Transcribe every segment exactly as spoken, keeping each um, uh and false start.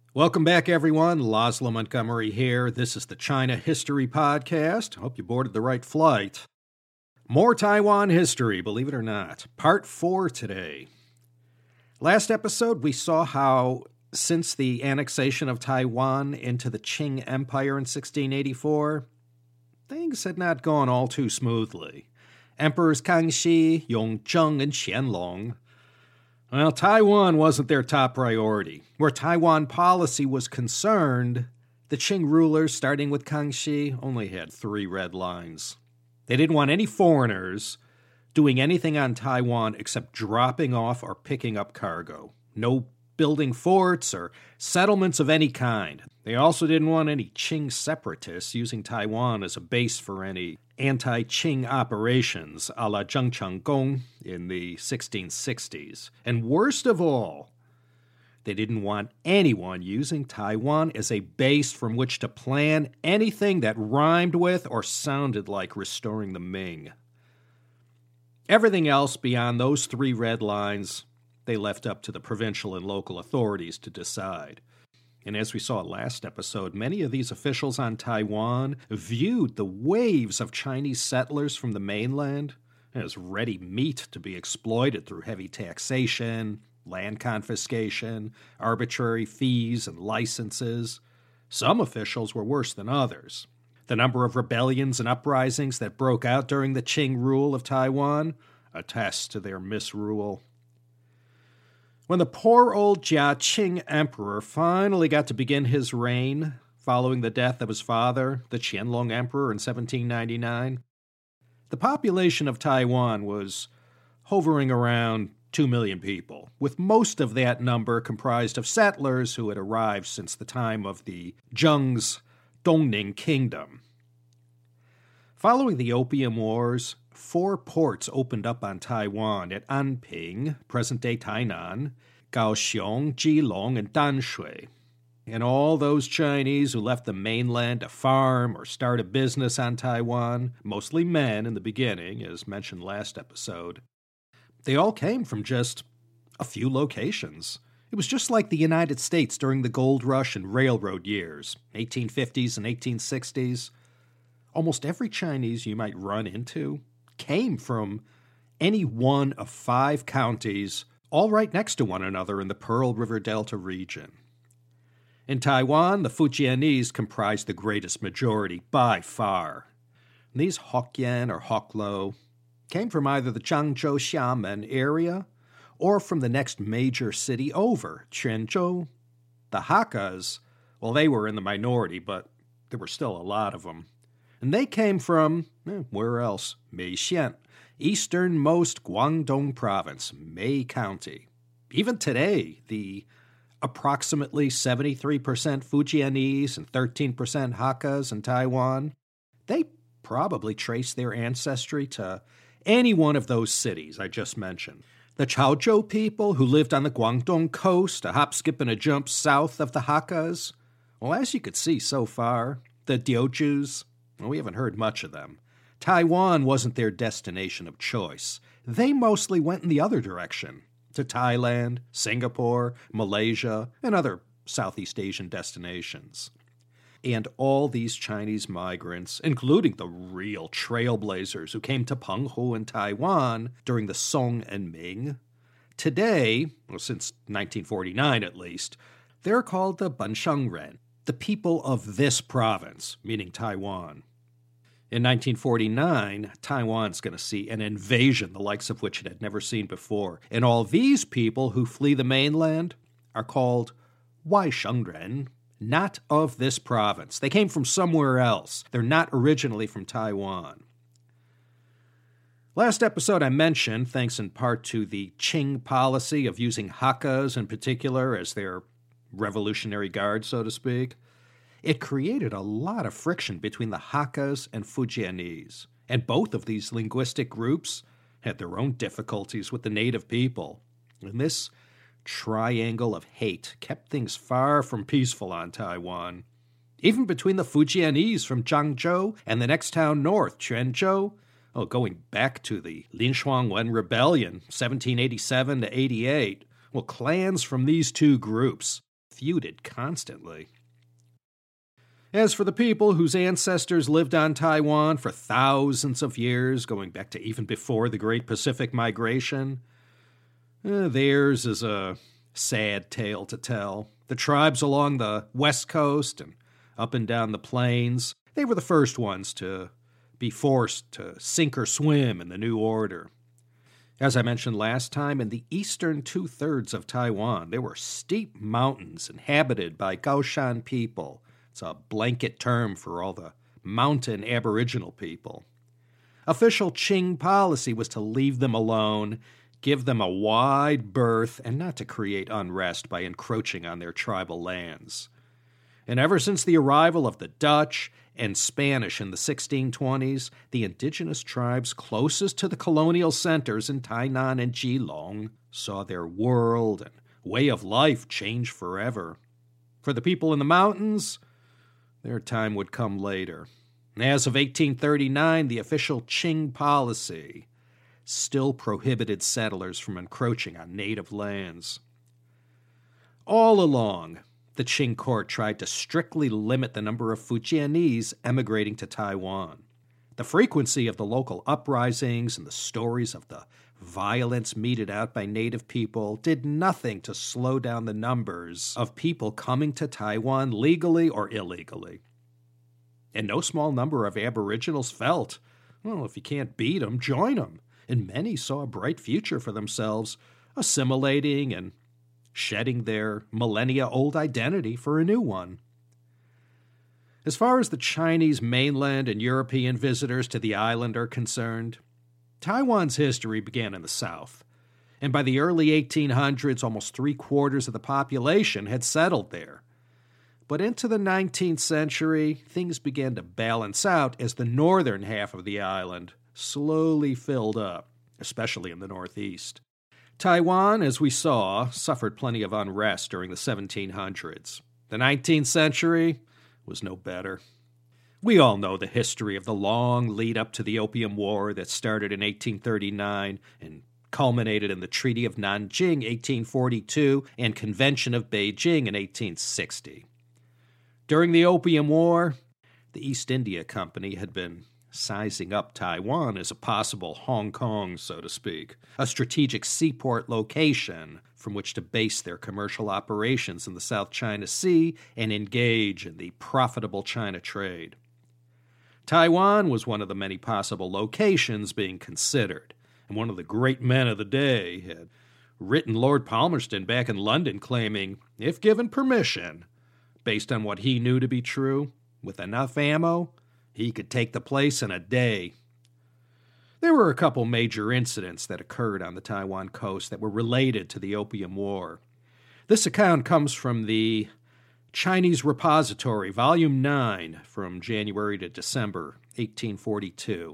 Welcome back, everyone. Laszlo Montgomery here. This is the China History Podcast. Hope you boarded the right flight. More Taiwan history, believe it or not. Part four today. Last episode, we saw how, since the annexation of Taiwan into the Qing Empire in sixteen eighty-four, things had not gone all too smoothly. Emperors Kangxi, Yongzheng, and Qianlong, well, Taiwan wasn't their top priority. Where Taiwan policy was concerned, the Qing rulers, starting with Kangxi, only had three red lines. They didn't want any foreigners doing anything on Taiwan except dropping off or picking up cargo. No building forts or settlements of any kind. They also didn't want any Qing separatists using Taiwan as a base for any anti-Qing operations a la Zhengqiang in the sixteen sixties. And worst of all, they didn't want anyone using Taiwan as a base from which to plan anything that rhymed with or sounded like restoring the Ming. Everything else beyond those three red lines, they left up to the provincial and local authorities to decide. And as we saw last episode, many of these officials on Taiwan viewed the waves of Chinese settlers from the mainland as ready meat to be exploited through heavy taxation, land confiscation, arbitrary fees and licenses. Some officials were worse than others. The number of rebellions and uprisings that broke out during the Qing rule of Taiwan attests to their misrule. When the poor old Jia Qing emperor finally got to begin his reign, following the death of his father, the Qianlong emperor, in seventeen ninety-nine, the population of Taiwan was hovering around two million people, with most of that number comprised of settlers who had arrived since the time of the Zheng's Dongning Kingdom. Following the Opium Wars, four ports opened up on Taiwan at Anping, present-day Tainan, Kaohsiung, Keelung, and Danshui. And all those Chinese who left the mainland to farm or start a business on Taiwan, mostly men in the beginning, as mentioned last episode, they all came from just a few locations. It was just like the United States during the gold rush and railroad years, eighteen fifties and eighteen sixties. Almost every Chinese you might run into came from any one of five counties, all right next to one another in the Pearl River Delta region. In Taiwan, the Fujianese comprised the greatest majority by far. And these Hokkien or Hoklo came from either the Zhangzhou Xiamen area or from the next major city over, Quanzhou. The Hakkas, well, they were in the minority, but there were still a lot of them. And they came from, eh, where else? Meixian, easternmost Guangdong province, Mei County. Even today, the approximately seventy-three percent Fujianese and thirteen percent Hakkas in Taiwan, they probably trace their ancestry to any one of those cities I just mentioned. The Chaozhou people who lived on the Guangdong coast, a hop, skip, and a jump south of the Hakkas, well, as you could see so far, the Diaojus, well, we haven't heard much of them. Taiwan wasn't their destination of choice. They mostly went in the other direction, to Thailand, Singapore, Malaysia, and other Southeast Asian destinations. And all these Chinese migrants, including the real trailblazers who came to Penghu and Taiwan during the Song and Ming, today, well, since nineteen forty-nine at least, they're called the Benshengren, the people of this province, meaning Taiwan. In nineteen forty-nine, Taiwan's going to see an invasion the likes of which it had never seen before. And all these people who flee the mainland are called Waishengren, not of this province. They came from somewhere else. They're not originally from Taiwan. Last episode I mentioned, thanks in part to the Qing policy of using Hakkas in particular as their Revolutionary Guard, so to speak, it created a lot of friction between the Hakkas and Fujianese, and both of these linguistic groups had their own difficulties with the native people. And this triangle of hate kept things far from peaceful on Taiwan. Even between the Fujianese from Zhangzhou and the next town north, Quanzhou, oh, going back to the Lin Shuangwen Rebellion, seventeen eighty-seven to eighty-eight, well, clans from these two groups feuded constantly. As for the people whose ancestors lived on Taiwan for thousands of years, going back to even before the Great Pacific Migration, eh, theirs is a sad tale to tell. The tribes along the west coast and up and down the plains, they were the first ones to be forced to sink or swim in the new order. As I mentioned last time, in the eastern two-thirds of Taiwan, there were steep mountains inhabited by Gaoshan people. It's a blanket term for all the mountain aboriginal people. Official Qing policy was to leave them alone, give them a wide berth, and not to create unrest by encroaching on their tribal lands. And ever since the arrival of the Dutch and Spanish in the sixteen twenties, the indigenous tribes closest to the colonial centers in Tainan and Keelung saw their world and way of life change forever. For the people in the mountains, their time would come later. As of eighteen thirty-nine, the official Qing policy still prohibited settlers from encroaching on native lands. All along, the Qing court tried to strictly limit the number of Fujianese emigrating to Taiwan. The frequency of the local uprisings and the stories of the violence meted out by native people did nothing to slow down the numbers of people coming to Taiwan legally or illegally. And no small number of aboriginals felt, well, if you can't beat them, join them. And many saw a bright future for themselves, assimilating and shedding their millennia-old identity for a new one. As far as the Chinese mainland and European visitors to the island are concerned, Taiwan's history began in the south, and by the early eighteen hundreds, almost three-quarters of the population had settled there. But into the nineteenth century, things began to balance out as the northern half of the island slowly filled up, especially in the northeast. Taiwan, as we saw, suffered plenty of unrest during the seventeen hundreds. The nineteenth century was no better. We all know the history of the long lead up to the Opium War that started in eighteen thirty-nine and culminated in the Treaty of Nanjing, eighteen forty-two, and Convention of Beijing in eighteen sixty. During the Opium War, the East India Company had been sizing up Taiwan as a possible Hong Kong, so to speak, a strategic seaport location from which to base their commercial operations in the South China Sea and engage in the profitable China trade. Taiwan was one of the many possible locations being considered, and one of the great men of the day had written Lord Palmerston back in London claiming, if given permission, based on what he knew to be true, with enough ammo, he could take the place in a day. There were a couple major incidents that occurred on the Taiwan coast that were related to the Opium War. This account comes from the Chinese Repository, Volume nine, from January to December eighteen forty-two.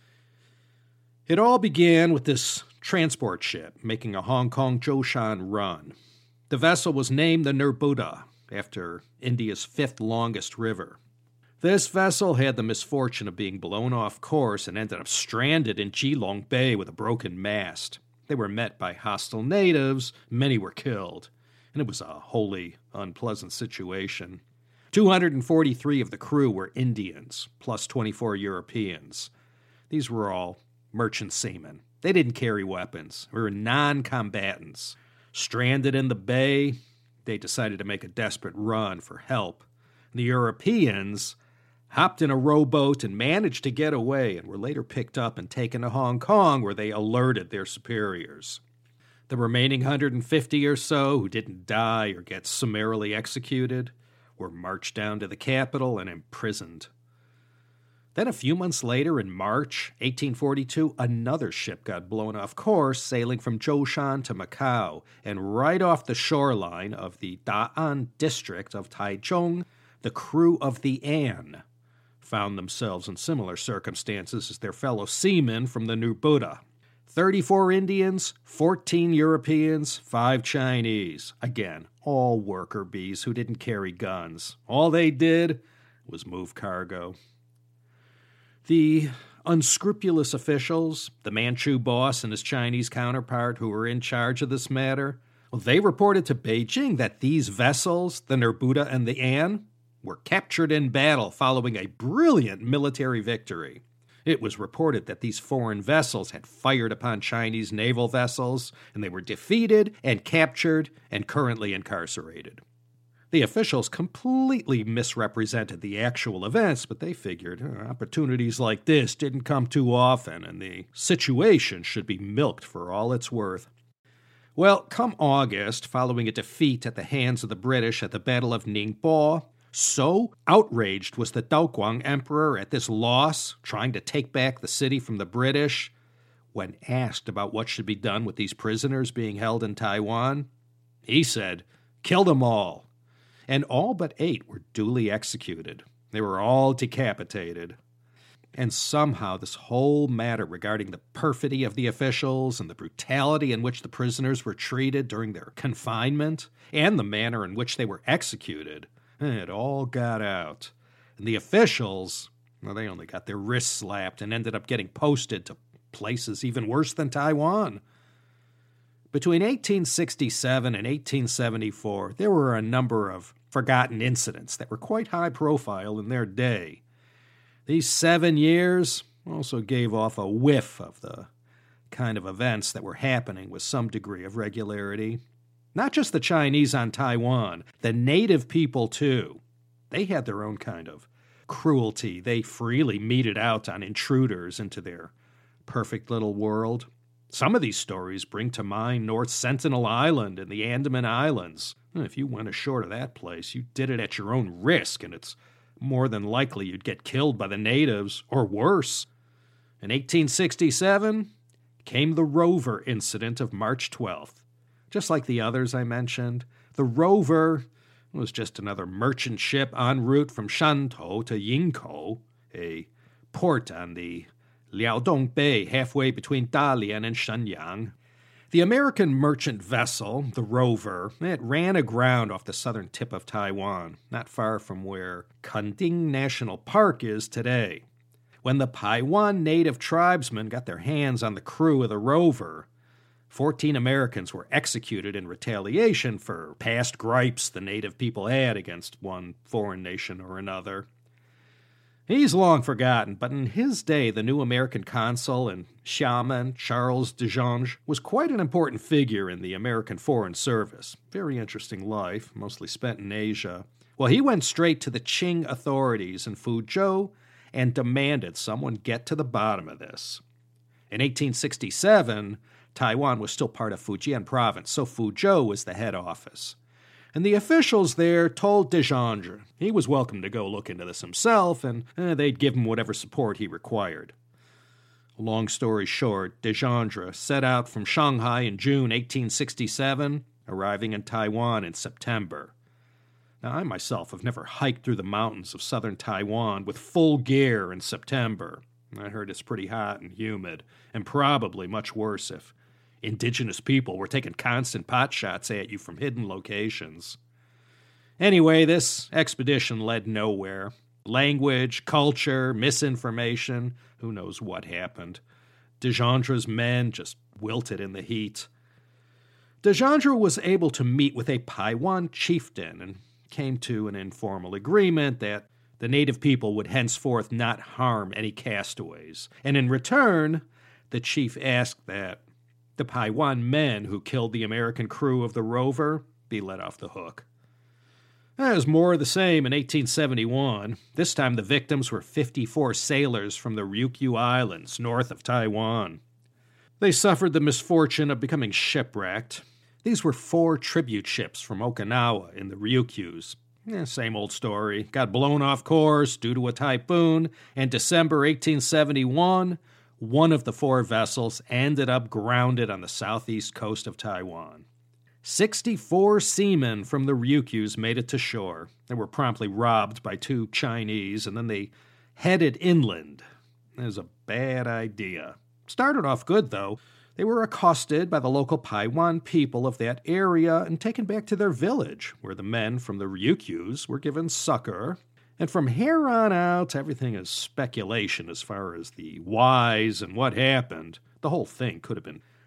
It all began with this transport ship making a Hong Kong Zhoushan run. The vessel was named the Nerbudda, after India's fifth longest river. This vessel had the misfortune of being blown off course and ended up stranded in Keelung Bay with a broken mast. They were met by hostile natives, many were killed, and it was a wholly unpleasant situation. two hundred forty-three of the crew were Indians, plus twenty-four Europeans. These were all merchant seamen. They didn't carry weapons, they were non-combatants. Stranded in the bay, they decided to make a desperate run for help. The Europeans hopped in a rowboat and managed to get away and were later picked up and taken to Hong Kong, where they alerted their superiors. The remaining one hundred fifty or so who didn't die or get summarily executed were marched down to the capital and imprisoned. Then a few months later, in March eighteen forty-two, another ship got blown off course, sailing from Zhoushan to Macau, and right off the shoreline of the Da'an district of Taichung, the crew of the Anne found themselves in similar circumstances as their fellow seamen from the Nerbudda. thirty-four Indians, fourteen Europeans, five Chinese. Again, all worker bees who didn't carry guns. All they did was move cargo. The unscrupulous officials, the Manchu boss and his Chinese counterpart who were in charge of this matter, Well, they reported to Beijing that these vessels, the Nerbudda and the Anne, were captured in battle following a brilliant military victory. It was reported that these foreign vessels had fired upon Chinese naval vessels, and they were defeated and captured and currently incarcerated. The officials completely misrepresented the actual events, but they figured uh, opportunities like this didn't come too often, and the situation should be milked for all it's worth. Well, come August, following a defeat at the hands of the British at the Battle of Ningbo, so outraged was the Daoguang Emperor at this loss, trying to take back the city from the British, when asked about what should be done with these prisoners being held in Taiwan, he said, "Kill them all." And all but eight were duly executed. They were all decapitated. And somehow this whole matter regarding the perfidy of the officials and the brutality in which the prisoners were treated during their confinement and the manner in which they were executed, it all got out. And the officials, well, they only got their wrists slapped and ended up getting posted to places even worse than Taiwan. Between eighteen sixty-seven and eighteen seventy-four, there were a number of forgotten incidents that were quite high profile in their day. These seven years also gave off a whiff of the kind of events that were happening with some degree of regularity. Not just the Chinese on Taiwan, the native people too. They had their own kind of cruelty. They freely meted out on intruders into their perfect little world. Some of these stories bring to mind North Sentinel Island and the Andaman Islands. If you went ashore to that place, you did it at your own risk, and it's more than likely you'd get killed by the natives, or worse. In eighteen sixty-seven came the Rover incident of March twelfth. Just like the others I mentioned, the Rover was just another merchant ship en route from Shantou to Yingkou, a port on the Liaodong Bay halfway between Dalian and Shenyang. The American merchant vessel, the Rover, it ran aground off the southern tip of Taiwan, not far from where Kunding National Park is today. When the Paiwan native tribesmen got their hands on the crew of the Rover, fourteen Americans were executed in retaliation for past gripes the native people had against one foreign nation or another. He's long forgotten, but in his day, the new American consul in Xiamen, Charles de Jonge, was quite an important figure in the American Foreign Service. Very interesting life, mostly spent in Asia. Well, he went straight to the Qing authorities in Fuzhou and demanded someone get to the bottom of this. In eighteen sixty-seven, Taiwan was still part of Fujian province, so Fuzhou was the head office. And the officials there told de Jonge he was welcome to go look into this himself, and eh, they'd give him whatever support he required. Long story short, de Jonge set out from Shanghai in June eighteen sixty-seven, arriving in Taiwan in September. Now, I myself have never hiked through the mountains of southern Taiwan with full gear in September. I heard it's pretty hot and humid, and probably much worse if indigenous people were taking constant pot shots at you from hidden locations. Anyway, this expedition led nowhere. Language, culture, misinformation, who knows what happened. De Jonge's men just wilted in the heat. De Jonge was able to meet with a Paiwan chieftain and came to an informal agreement that the native people would henceforth not harm any castaways. And in return, the chief asked that the Paiwan men who killed the American crew of the Rover be let off the hook. It was more of the same in eighteen seventy-one. This time the victims were fifty-four sailors from the Ryukyu Islands, north of Taiwan. They suffered the misfortune of becoming shipwrecked. These were four tribute ships from Okinawa in the Ryukyus. Eh, same old story. Got blown off course due to a typhoon, and December eighteen seventy-one, one of the four vessels ended up grounded on the southeast coast of Taiwan. Sixty-four seamen from the Ryukyus made it to shore. They were promptly robbed by two Chinese, and then they headed inland. It was a bad idea. Started off good, though. They were accosted by the local Paiwan people of that area and taken back to their village, where the men from the Ryukyus were given succor. And from here on out, everything is speculation as far as the whys and what happened. The whole thing could have been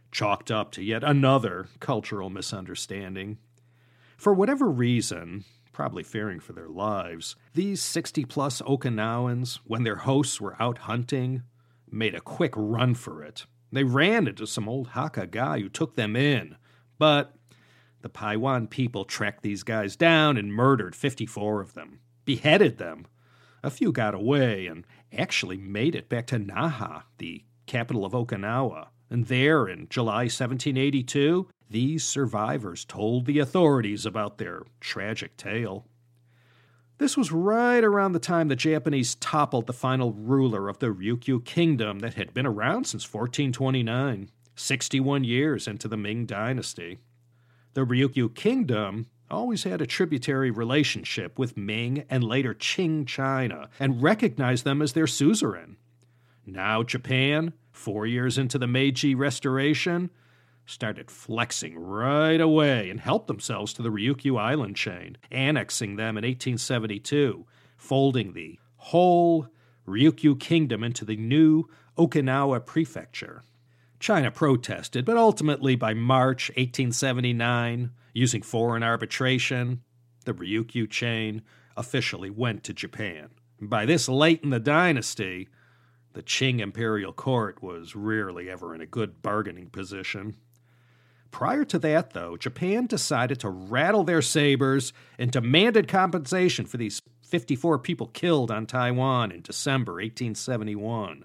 chalked up to yet another cultural misunderstanding. For whatever reason, probably fearing for their lives, these sixty-plus Okinawans, when their hosts were out hunting, made a quick run for it. They ran into some old Hakka guy who took them in, but the Paiwan people tracked these guys down and murdered fifty-four of them, beheaded them. A few got away and actually made it back to Naha, the capital of Okinawa. And there, in July seventeen eighty-two, these survivors told the authorities about their tragic tale. This was right around the time the Japanese toppled the final ruler of the Ryukyu Kingdom that had been around since fourteen twenty-nine, sixty-one years into the Ming Dynasty. The Ryukyu Kingdom always had a tributary relationship with Ming and later Qing China and recognized them as their suzerain. Now Japan, four years into the Meiji Restoration, started flexing right away and helped themselves to the Ryukyu island chain, annexing them in eighteen seventy-two, folding the whole Ryukyu Kingdom into the new Okinawa Prefecture. China protested, but ultimately by March eighteen seventy-nine, using foreign arbitration, the Ryukyu chain officially went to Japan. By this late in the dynasty, the Qing imperial court was rarely ever in a good bargaining position. Prior to that, though, Japan decided to rattle their sabers and demanded compensation for these fifty-four people killed on Taiwan in December eighteen seventy-one.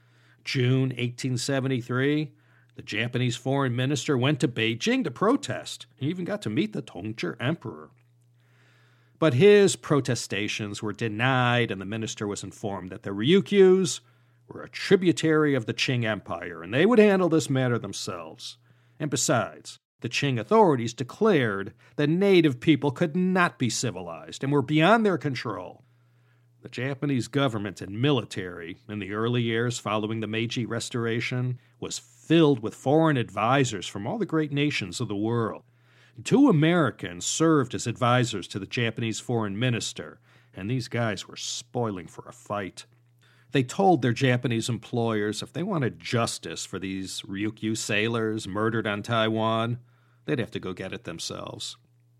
June eighteen seventy-three, the Japanese foreign minister went to Beijing to protest. He even got to meet the Tongzhi emperor. But his protestations were denied, and the minister was informed that the Ryukyus were a tributary of the Qing Empire, and they would handle this matter themselves. And besides, the Qing authorities declared that native people could not be civilized and were beyond their control. The Japanese government and military, in the early years following the Meiji Restoration, was filled with foreign advisors from all the great nations of the world. Two Americans served as advisors to the Japanese foreign minister, and these guys were spoiling for a fight. They told their Japanese employers if they wanted justice for these Ryukyu sailors murdered on Taiwan, they'd have to go get it themselves.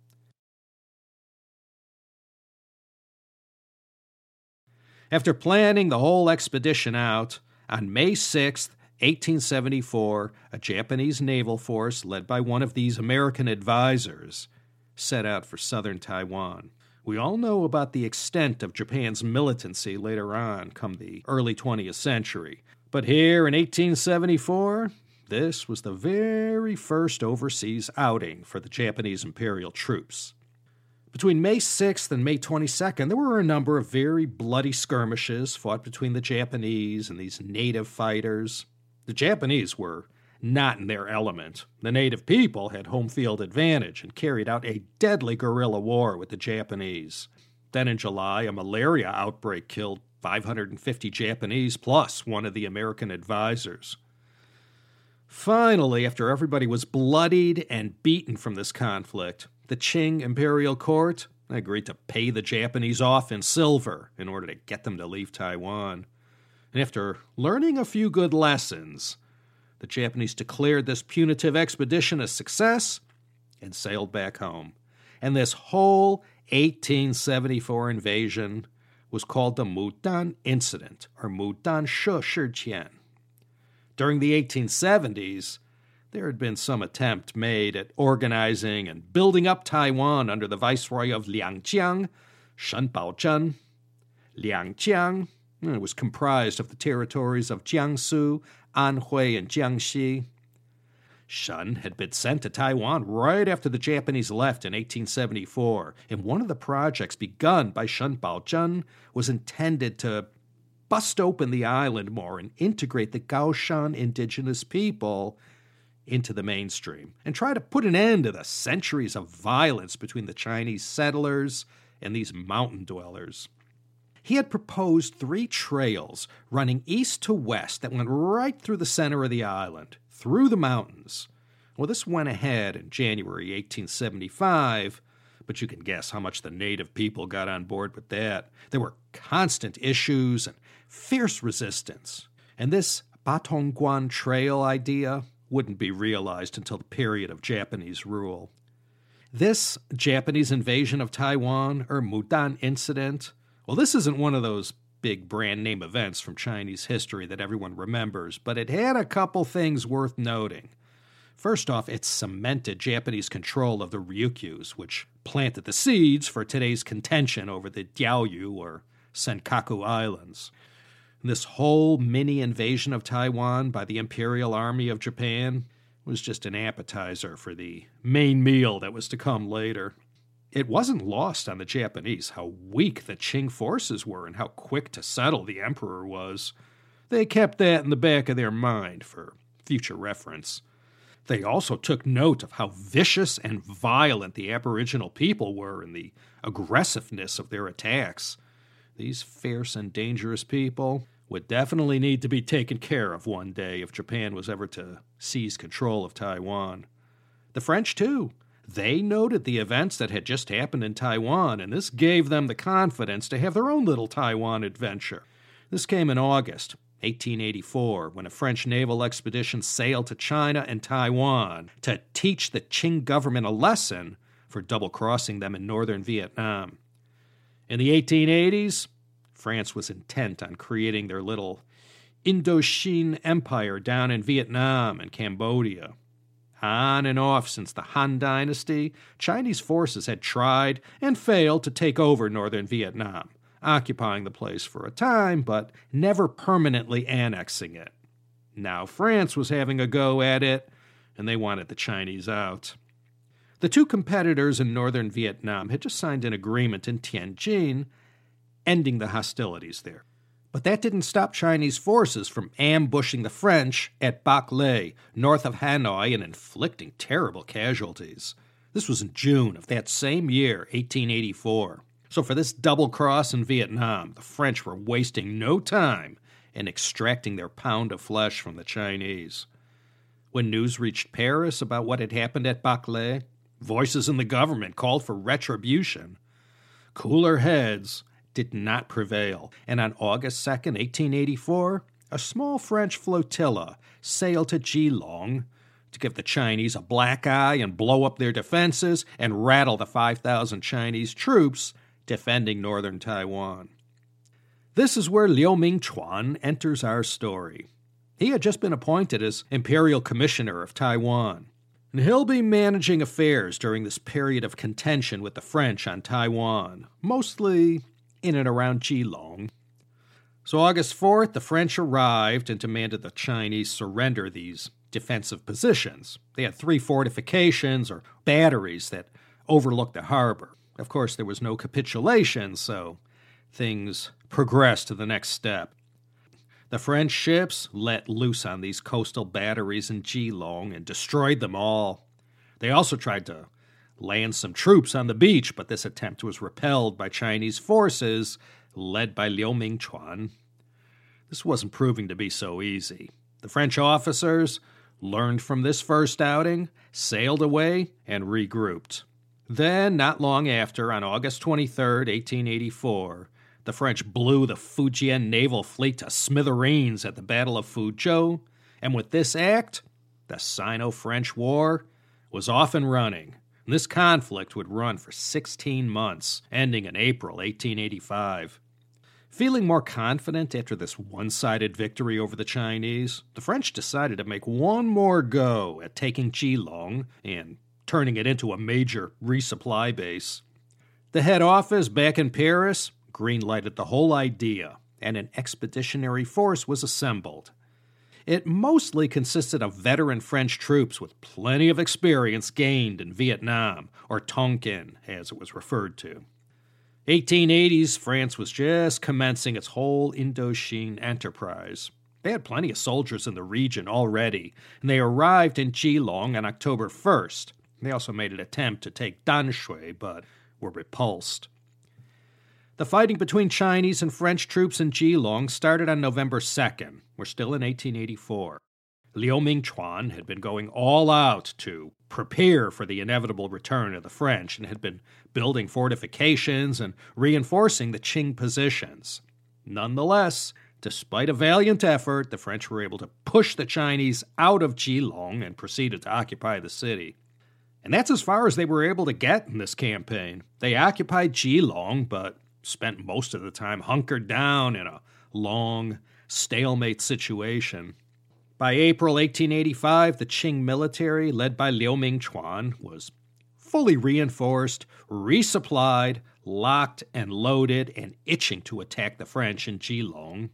After planning the whole expedition out, on May sixth, eighteen seventy-four, a Japanese naval force led by one of these American advisors set out for southern Taiwan. We all know about the extent of Japan's militancy later on, come the early twentieth century. But here in eighteen seventy-four, this was the very first overseas outing for the Japanese imperial troops. Between May sixth and May twenty-second, there were a number of very bloody skirmishes fought between the Japanese and these native fighters. The Japanese were not in their element. The native people had home field advantage and carried out a deadly guerrilla war with the Japanese. Then in July, a malaria outbreak killed five hundred fifty Japanese plus one of the American advisors. Finally, after everybody was bloodied and beaten from this conflict, the Qing imperial court agreed to pay the Japanese off in silver in order to get them to leave Taiwan. And after learning a few good lessons, the Japanese declared this punitive expedition a success and sailed back home. And this whole eighteen seventy-four invasion was called the Mudan Incident, or Mudan Shushijian. During the eighteen seventies, there had been some attempt made at organizing and building up Taiwan under the viceroy of Liangjiang, Shen Baozhen. Liangjiang it was comprised of the territories of Jiangsu, Anhui, and Jiangxi. Shen had been sent to Taiwan right after the Japanese left in eighteen seventy-four, and one of the projects begun by Shen Baozhen was intended to bust open the island more and integrate the Gaoshan indigenous people into the mainstream and try to put an end to the centuries of violence between the Chinese settlers and these mountain dwellers. He had proposed three trails running east to west that went right through the center of the island, through the mountains. Well, this went ahead in January eighteen seventy-five, but you can guess how much the native people got on board with that. There were constant issues and fierce resistance. And this Batongguan Trail idea wouldn't be realized until the period of Japanese rule. This Japanese invasion of Taiwan, or Mudan Incident, well, this isn't one of those big brand name events from Chinese history that everyone remembers, but it had a couple things worth noting. First off, it cemented Japanese control of the Ryukyus, which planted the seeds for today's contention over the Diaoyu, or Senkaku Islands. This whole mini-invasion of Taiwan by the Imperial Army of Japan was just an appetizer for the main meal that was to come later. It wasn't lost on the Japanese how weak the Qing forces were and how quick to settle the emperor was. They kept that in the back of their mind for future reference. They also took note of how vicious and violent the Aboriginal people were and the aggressiveness of their attacks. These fierce and dangerous people would definitely need to be taken care of one day if Japan was ever to seize control of Taiwan. The French, too. They noted the events that had just happened in Taiwan, and this gave them the confidence to have their own little Taiwan adventure. This came in August eighteen eighty-four, when a French naval expedition sailed to China and Taiwan to teach the Qing government a lesson for double-crossing them in northern Vietnam. In the eighteen eighties, France was intent on creating their little Indochine empire down in Vietnam and Cambodia. On and off since the Han Dynasty, Chinese forces had tried and failed to take over northern Vietnam, occupying the place for a time, but never permanently annexing it. Now France was having a go at it, and they wanted the Chinese out. The two competitors in northern Vietnam had just signed an agreement in Tianjin, ending the hostilities there. But that didn't stop Chinese forces from ambushing the French at Bac Lé, north of Hanoi, and inflicting terrible casualties. This was in June of that same year, eighteen eighty-four. So for this double cross in Vietnam, the French were wasting no time in extracting their pound of flesh from the Chinese. When news reached Paris about what had happened at Bac Lé, voices in the government called for retribution. Cooler heads did not prevail, and on August second, eighteen eighty-four, a small French flotilla sailed to Geelong to give the Chinese a black eye and blow up their defenses and rattle the five thousand Chinese troops defending northern Taiwan. This is where Liu Mingchuan enters our story. He had just been appointed as Imperial Commissioner of Taiwan, and he'll be managing affairs during this period of contention with the French on Taiwan, mostly in and around Geelong. So August fourth, the French arrived and demanded the Chinese surrender these defensive positions. They had three fortifications or batteries that overlooked the harbor. Of course, there was no capitulation, so things progressed to the next step. The French ships let loose on these coastal batteries in Geelong and destroyed them all. They also tried to land some troops on the beach, but this attempt was repelled by Chinese forces led by Liu Mingchuan. This wasn't proving to be so easy. The French officers learned from this first outing, sailed away, and regrouped. Then, not long after, on August twenty-third, eighteen eighty-four, the French blew the Fujian naval fleet to smithereens at the Battle of Fuzhou, and with this act, the Sino-French War was off and running. This conflict would run for sixteen months, ending in April eighteen eighty-five. Feeling more confident after this one-sided victory over the Chinese, the French decided to make one more go at taking Geelong and turning it into a major resupply base. The head office back in Paris green-lighted the whole idea, and an expeditionary force was assembled. It mostly consisted of veteran French troops with plenty of experience gained in Vietnam, or Tonkin, as it was referred to. eighteen eighties, France was just commencing its whole Indochine enterprise. They had plenty of soldiers in the region already, and they arrived in Geelong on October first. They also made an attempt to take Danshui, but were repulsed. The fighting between Chinese and French troops in Geelong started on November second. We're still in eighteen eighty-four. Liu Mingchuan had been going all out to prepare for the inevitable return of the French and had been building fortifications and reinforcing the Qing positions. Nonetheless, Despite a valiant effort, the French were able to push the Chinese out of Keelung and proceeded to occupy the city. And that's as far as they were able to get in this campaign. They occupied Keelung, but spent most of the time hunkered down in a long stalemate situation. By April eighteen eighty-five, the Qing military, led by Liu Mingchuan, was fully reinforced, resupplied, locked and loaded, and itching to attack the French in Keelung.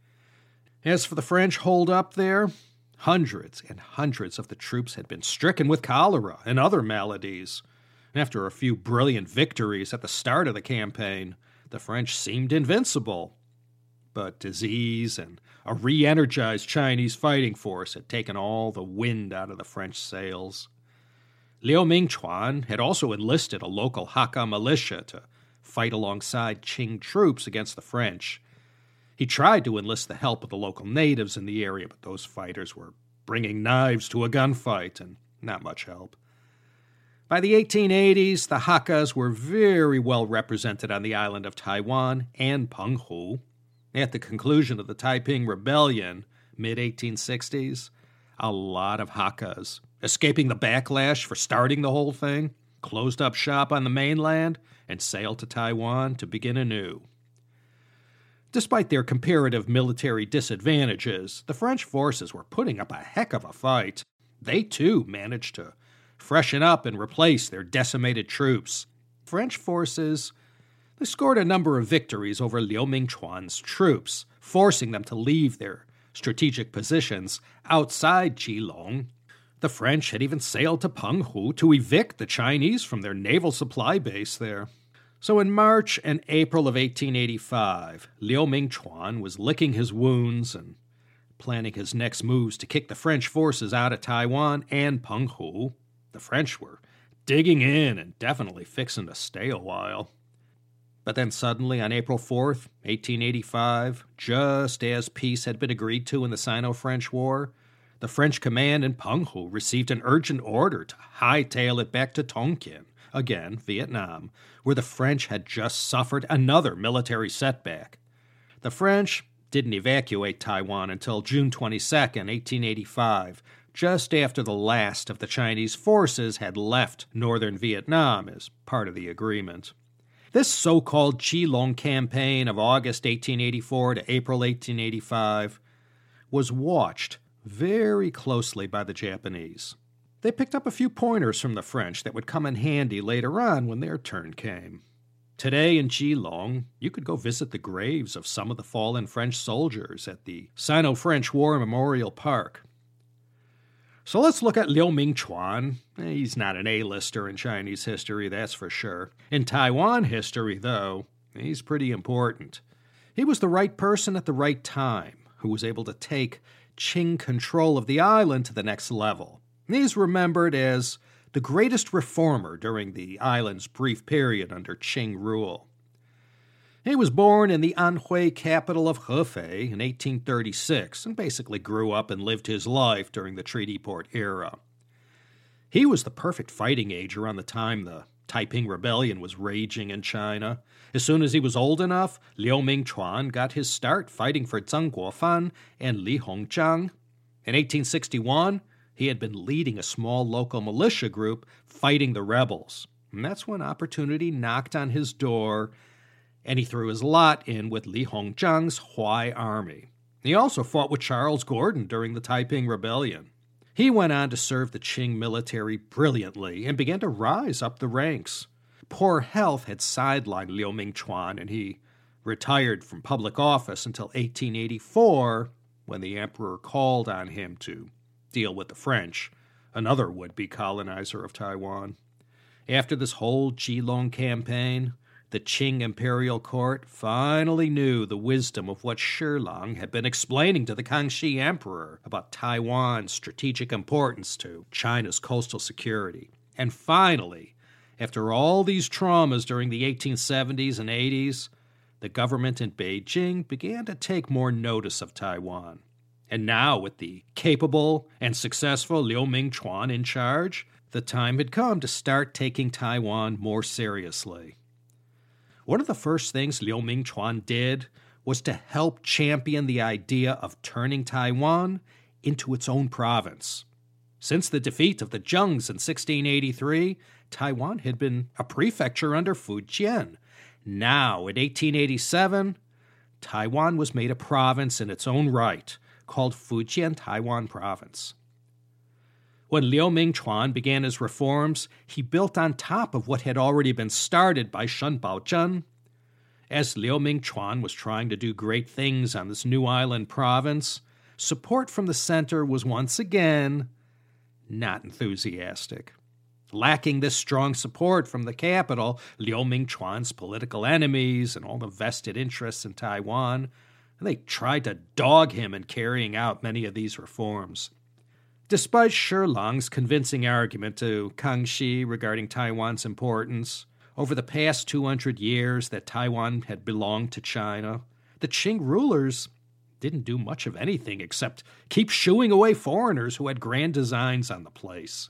As for the French hold up there, hundreds and hundreds of the troops had been stricken with cholera and other maladies. And after a few brilliant victories at the start of the campaign, the French seemed invincible. But disease and a re-energized Chinese fighting force had taken all the wind out of the French sails. Liu Mingchuan had also enlisted a local Hakka militia to fight alongside Qing troops against the French. He tried to enlist the help of the local natives in the area, but those fighters were bringing knives to a gunfight, and not much help. By the eighteen eighties, the Hakkas were very well represented on the island of Taiwan and Penghu. At the conclusion of the Taiping Rebellion, mid eighteen sixties, a lot of Hakkas, escaping the backlash for starting the whole thing, closed up shop on the mainland and sailed to Taiwan to begin anew. Despite their comparative military disadvantages, the French forces were putting up a heck of a fight. They, too, managed to freshen up and replace their decimated troops. French forces they scored a number of victories over Liu Mingchuan's troops, forcing them to leave their strategic positions outside Keelung. The French had even sailed to Penghu to evict the Chinese from their naval supply base there. So in March and April of eighteen eighty-five, Liu Mingchuan was licking his wounds and planning his next moves to kick the French forces out of Taiwan and Penghu. The French were digging in and definitely fixing to stay a while. But then suddenly, on April fourth, eighteen eighty-five, just as peace had been agreed to in the Sino-French War, the French command in Penghu received an urgent order to hightail it back to Tonkin, again, Vietnam, where the French had just suffered another military setback. The French didn't evacuate Taiwan until June twenty-second, eighteen eighty-five, just after the last of the Chinese forces had left northern Vietnam as part of the agreement. This so-called Keelung campaign of August eighteen eighty-four to April eighteen eighty-five was watched very closely by the Japanese. They picked up a few pointers from the French that would come in handy later on when their turn came. Today in Keelung, you could go visit the graves of some of the fallen French soldiers at the Sino-French War Memorial Park. So let's look at Liu Mingchuan. He's not an A-lister in Chinese history, that's for sure. In Taiwan history, though, he's pretty important. He was the right person at the right time, who was able to take Qing control of the island to the next level. He's remembered as the greatest reformer during the island's brief period under Qing rule. He was born in the Anhui capital of Hefei in eighteen thirty-six and basically grew up and lived his life during the treaty port era. He was the perfect fighting age around the time the Taiping Rebellion was raging in China. As soon as he was old enough, Liu Mingchuan got his start fighting for Zheng Guofan and Li Hongzhang. In eighteen sixty-one, he had been leading a small local militia group fighting the rebels. And that's when opportunity knocked on his door, and he threw his lot in with Li Hongzhang's Huai army. He also fought with Charles Gordon during the Taiping Rebellion. He went on to serve the Qing military brilliantly and began to rise up the ranks. Poor health had sidelined Liu Mingchuan, and he retired from public office until eighteen eighty-four, when the emperor called on him to deal with the French, another would-be colonizer of Taiwan. After this whole Keelung campaign, the Qing imperial court finally knew the wisdom of what Shi Lang had been explaining to the Kangxi emperor about Taiwan's strategic importance to China's coastal security. And finally, after all these traumas during the eighteen seventies and eighties, the government in Beijing began to take more notice of Taiwan. And now, with the capable and successful Liu Mingchuan in charge, the time had come to start taking Taiwan more seriously. One of the first things Liu Mingchuan did was to help champion the idea of turning Taiwan into its own province. Since the defeat of the Zhengs in sixteen eighty-three, Taiwan had been a prefecture under Fujian. Now, in eighteen eighty-seven, Taiwan was made a province in its own right, called Fujian Taiwan Province. When Liu Mingchuan began his reforms, he built on top of what had already been started by Shen Baozhen. As Liu Mingchuan was trying to do great things on this new island province, support from the center was once again not enthusiastic. Lacking this strong support from the capital, Liu Mingchuan's political enemies and all the vested interests in Taiwan, they tried to dog him in carrying out many of these reforms. Despite Shi Lang's convincing argument to Kangxi regarding Taiwan's importance, over the past two hundred years that Taiwan had belonged to China, the Qing rulers didn't do much of anything except keep shooing away foreigners who had grand designs on the place.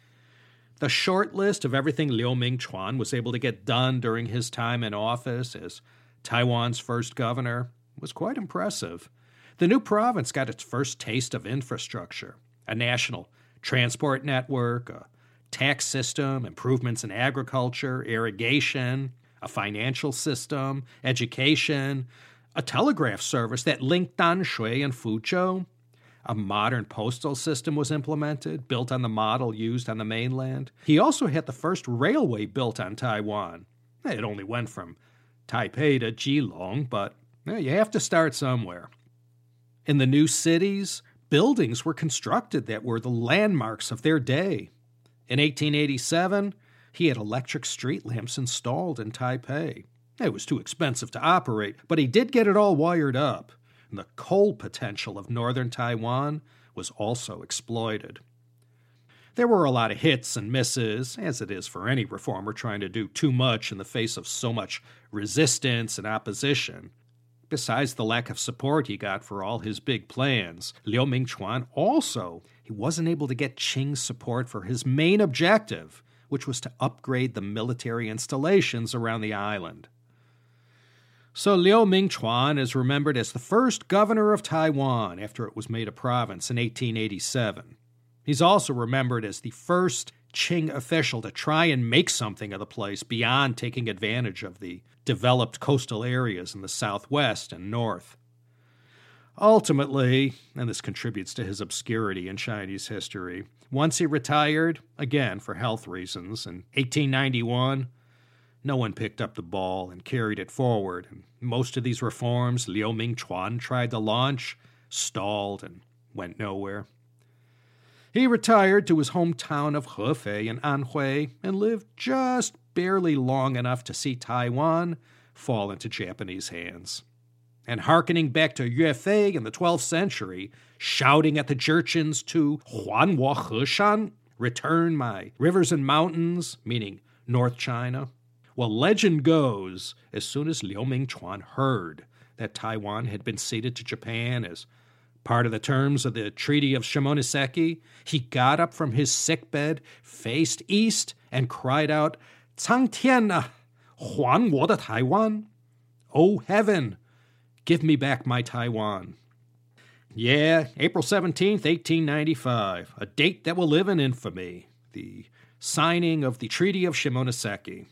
The short list of everything Liu Mingchuan was able to get done during his time in office as Taiwan's first governor was quite impressive. The new province got its first taste of infrastructure, a national transport network, a tax system, improvements in agriculture, irrigation, a financial system, education, a telegraph service that linked Danshui and Fuzhou. A modern postal system was implemented, built on the model used on the mainland. He also had the first railway built on Taiwan. It only went from Taipei to Keelung, but eh, you have to start somewhere. In the new cities, buildings were constructed that were the landmarks of their day. In eighteen eighty-seven, he had electric street lamps installed in Taipei. It was too expensive to operate, but he did get it all wired up. And the coal potential of northern Taiwan was also exploited. There were a lot of hits and misses, as it is for any reformer trying to do too much in the face of so much resistance and opposition. Besides the lack of support he got for all his big plans, Liu Mingchuan also, he wasn't able to get Qing's support for his main objective, which was to upgrade the military installations around the island. So Liu Mingchuan is remembered as the first governor of Taiwan after it was made a province in eighteen eighty-seven. He's also remembered as the first Qing official to try and make something of the place beyond taking advantage of the developed coastal areas in the southwest and north. Ultimately, and this contributes to his obscurity in Chinese history, once he retired, again for health reasons, in eighteen ninety-one, no one picked up the ball and carried it forward, and most of these reforms Liu Mingchuan tried to launch stalled and went nowhere. He retired to his hometown of Hefei in Anhui and lived just barely long enough to see Taiwan fall into Japanese hands. And hearkening back to Yue Fei in the twelfth century, shouting at the Jurchens to Huan Wo Heshan, return my rivers and mountains, meaning North China. Well, legend goes, as soon as Liu Mingchuan heard that Taiwan had been ceded to Japan as part of the terms of the Treaty of Shimonoseki, he got up from his sickbed, faced east, and cried out, "Cang Tian, Huan wo de Taiwan? Oh heaven, give me back my Taiwan." Yeah, April seventeenth, eighteen ninety-five, a date that will live in infamy, the signing of the Treaty of Shimonoseki.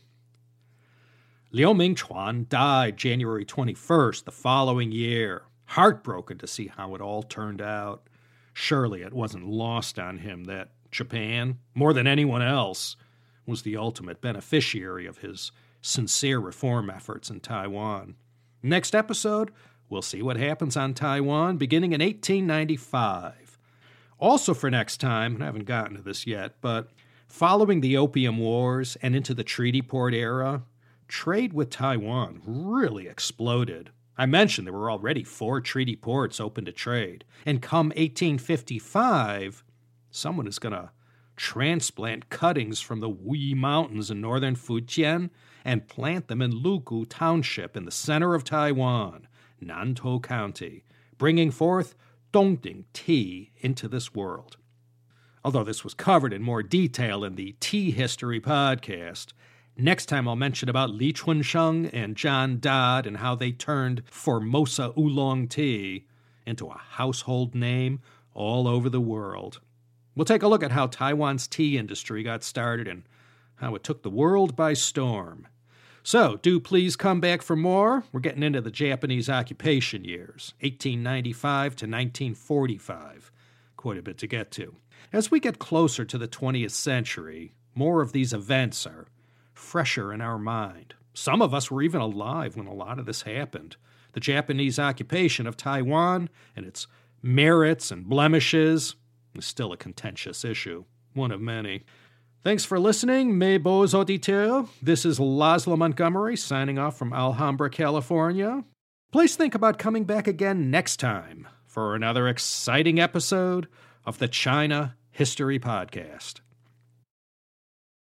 Liu Mingchuan died January twenty-first the following year, heartbroken to see how it all turned out. Surely it wasn't lost on him that Japan, more than anyone else, was the ultimate beneficiary of his sincere reform efforts in Taiwan. Next episode, we'll see what happens on Taiwan beginning in eighteen ninety-five. Also for next time, and I haven't gotten to this yet, but following the Opium Wars and into the treaty port era, trade with Taiwan really exploded. I mentioned there were already four treaty ports open to trade. And come eighteen fifty-five, someone is going to transplant cuttings from the Wuyi Mountains in northern Fujian and plant them in Lugu Township in the center of Taiwan, Nantou County, bringing forth Dongding tea into this world. Although this was covered in more detail in the Tea History podcast, Next time I'll mention about Li Chunsheng and John Dodd and how they turned Formosa Oolong tea into a household name all over the world. We'll take a look at how Taiwan's tea industry got started and how it took the world by storm. So, do please come back for more. We're getting into the Japanese occupation years, eighteen ninety-five to nineteen forty-five. Quite a bit to get to. As we get closer to the twentieth century, more of these events are fresher in our mind. Some of us were even alive when a lot of this happened. The Japanese occupation of Taiwan and its merits and blemishes is still a contentious issue, one of many. Thanks for listening, mes beaux auditeurs. This is Laszlo Montgomery signing off from Alhambra, California. Please think about coming back again next time for another exciting episode of the China History Podcast.